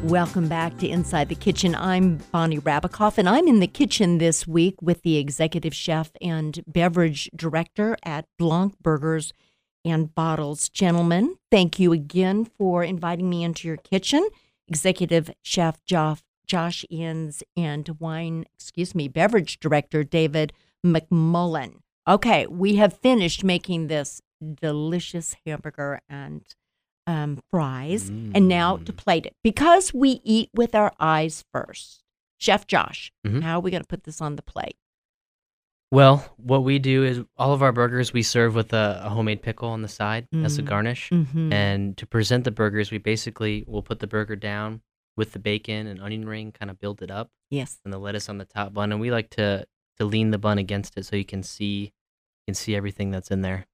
Welcome back to Inside the Kitchen. I'm Bonnie Rabikoff, and I'm in the kitchen this week with the executive chef and beverage director at Blanc Burgers and Bottles. Gentlemen, thank you again for inviting me into your kitchen. Executive chef Josh Inns and beverage director David McMullen. Okay, we have finished making this delicious hamburger and fries, and now to plate it. Because we eat with our eyes first. Chef Josh, how are we going to put this on the plate? Well, what we do is all of our burgers we serve with a homemade pickle on the side as a garnish. And to present the burgers, we basically will put the burger down with the bacon and onion ring, kind of build it up. Yes. And the lettuce on the top bun. And we like to lean the bun against it so you can see everything that's in there.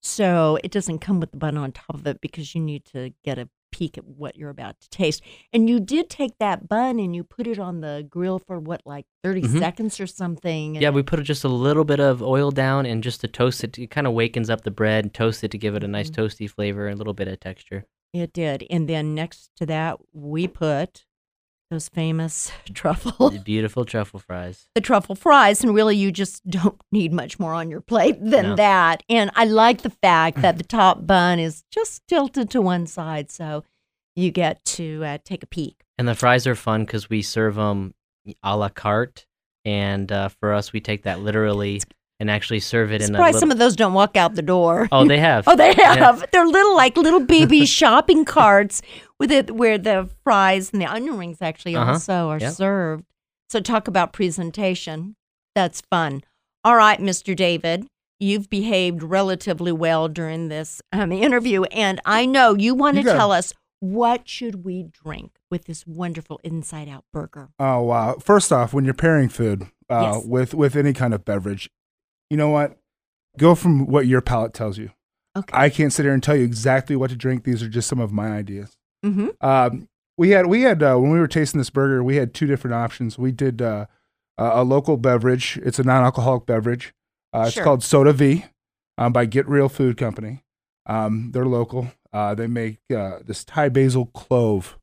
So it doesn't come with the bun on top of it because you need to get a peek at what you're about to taste. And you did take that bun and you put it on the grill for 30 seconds or something? Yeah, we put just a little bit of oil down and just to toast it. It kind of wakens up the bread and toast it to give it a nice toasty flavor and a little bit of texture. It did. And then next to that, we put those famous truffle. The beautiful truffle fries. The truffle fries, and really you just don't need much more on your plate than that. And I like the fact that the top bun is just tilted to one side, so you get to take a peek. And the fries are fun because we serve them a la carte, and for us, we take that literally and actually serve it in a Surprised some of those don't walk out the door. Oh, they have. Oh, they have. Yeah. They're little baby shopping carts with it where the fries and the onion rings actually also are served. So talk about presentation. That's fun. All right, Mr. David, you've behaved relatively well during this interview, and I know you want to tell us what should we drink with this wonderful Inside Out burger. Oh, wow. First off, when you're pairing food with any kind of beverage, you know what? Go from what your palate tells you. Okay. I can't sit here and tell you exactly what to drink. These are just some of my ideas. Mm-hmm. We had when we were tasting this burger, we had two different options. We did a local beverage. It's a non-alcoholic beverage. It's called Soda V by Get Real Food Company. They're local. They make this Thai basil clove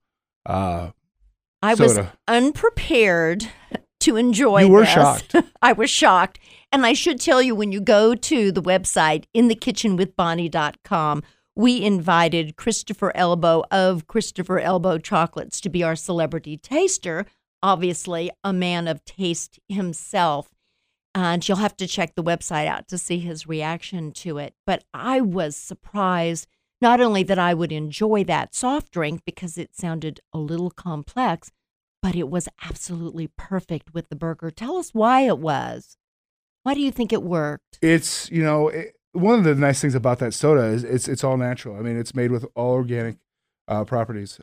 I soda. was unprepared to enjoy this. You were shocked. I was shocked. And I should tell you, when you go to the website, inthekitchenwithbonnie.com, we invited Christopher Elbow of Christopher Elbow Chocolates to be our celebrity taster, obviously a man of taste himself. And you'll have to check the website out to see his reaction to it. But I was surprised, not only that I would enjoy that soft drink because it sounded a little complex, but it was absolutely perfect with the burger. Tell us why it was. Why do you think it worked? It's, one of the nice things about that soda is it's all natural. I mean, it's made with all organic properties.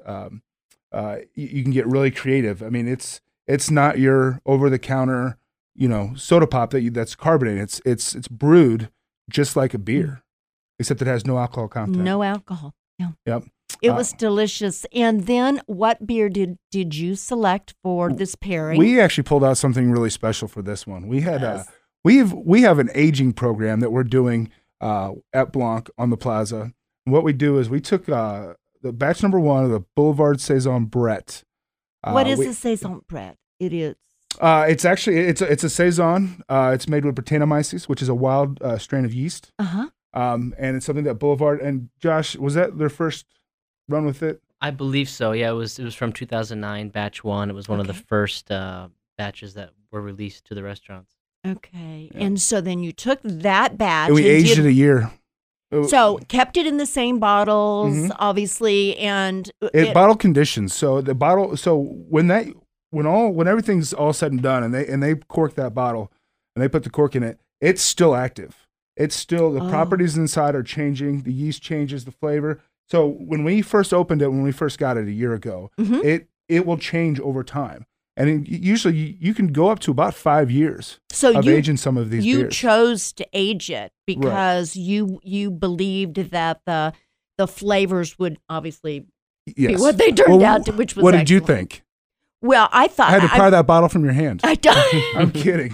You can get really creative. I mean, it's not your over-the-counter, soda pop that's carbonated. It's brewed just like a beer, except it has no alcohol content. No alcohol. Yeah. Yep. It was delicious. And then what beer did you select for this pairing? We actually pulled out something really special for this one. We had we have an aging program that we're doing at Blanc on the Plaza. And what we do is we took the batch number 1 of the Boulevard Saison Brett. What is a Saison Brett? It is. It's actually it's a Saison. It's made with Brettanomyces, which is a wild strain of yeast. And it's something that Boulevard and Josh, was that their first run with it? I believe so. Yeah, it was from 2009, batch 1. It was one of the first batches that were released to the restaurants. Okay. Yeah. And so then you took that batch. And we aged it a year. So kept it in the same bottles, obviously, and bottle conditions. So the bottle. So when everything's all said and done, and they cork that bottle, and they put the cork in it, it's still active. It's still the properties inside are changing. The yeast changes the flavor. So when we first opened it, when we first got it a year ago, it will change over time. And usually you can go up to about 5 years of aging some of these beers. You chose to age it because you believed that the flavors would obviously be what they turned out to, which was what did you think? Well, I thought... I had to pry that bottle from your hand. I don't. I'm kidding.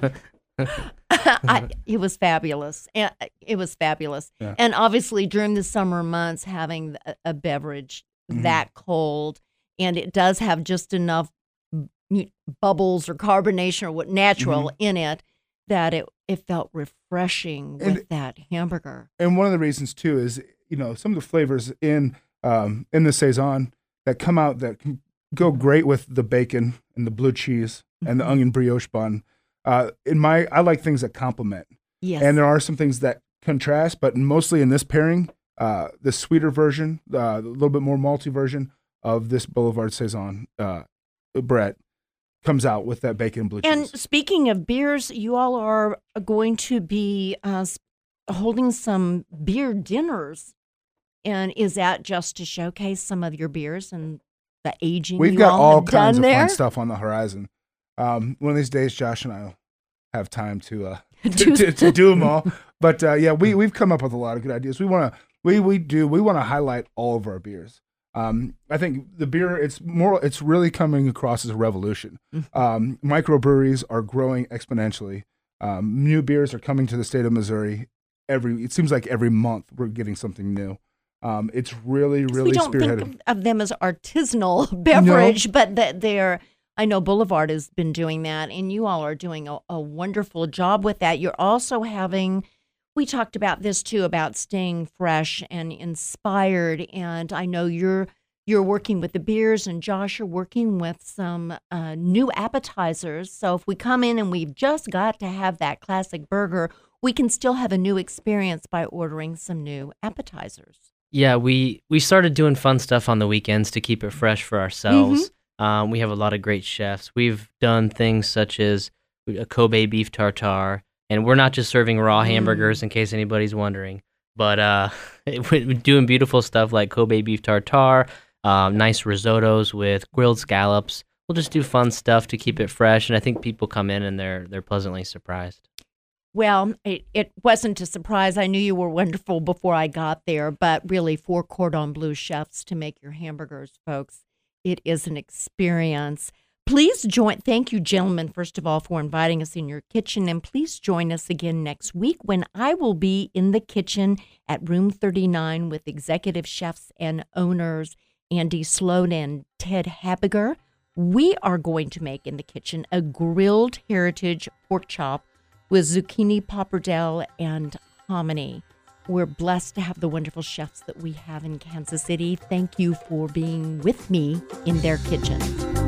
It was fabulous. It was fabulous. Yeah. And obviously during the summer months, having a beverage that cold and it does have just enough bubbles or carbonation or what natural in it that it felt refreshing with that hamburger. And one of the reasons too is, some of the flavors in the Saison that come out that can go great with the bacon and the blue cheese and the onion brioche bun. I like things that complement. Yes. And there are some things that contrast, but mostly in this pairing, the sweeter version, a little bit more malty version of this Boulevard Saison Brett comes out with that bacon and blue cheese. And speaking of beers, you all are going to be holding some beer dinners. And is that just to showcase some of your beers and the aging We've you got all have kinds done of there? fun stuff on the horizon. One of these days, Josh and I will have time to do them all. But we've come up with a lot of good ideas. We want to highlight all of our beers. I think the beer, it's really coming across as a revolution. Microbreweries are growing exponentially. New beers are coming to the state of Missouri. It seems like every month we're getting something new. It's really, really spearheaded. We don't think of them as artisanal beverage, but that they're, I know Boulevard has been doing that, and you all are doing a wonderful job with that. You're also we talked about this too, about staying fresh and inspired, and I know you're working with the beers, and Josh, you're working with some new appetizers. So if we come in and we've just got to have that classic burger, we can still have a new experience by ordering some new appetizers. Yeah, we started doing fun stuff on the weekends to keep it fresh for ourselves. We have a lot of great chefs. We've done things such as a Kobe beef tartare, and we're not just serving raw hamburgers in case anybody's wondering, but we're doing beautiful stuff like Kobe beef tartare, nice risottos with grilled scallops. We'll just do fun stuff to keep it fresh, and I think people come in and they're pleasantly surprised. Well, it wasn't a surprise. I knew you were wonderful before I got there, but really 4 cordon bleu chefs to make your hamburgers, folks. It is an experience. Please join. Thank you, gentlemen, first of all, for inviting us in your kitchen. And please join us again next week when I will be in the kitchen at Room 39 with executive chefs and owners Andy Sloan and Ted Habiger. We are going to make in the kitchen a grilled heritage pork chop with zucchini pappardelle and hominy. We're blessed to have the wonderful chefs that we have in Kansas City. Thank you for being with me in their kitchen.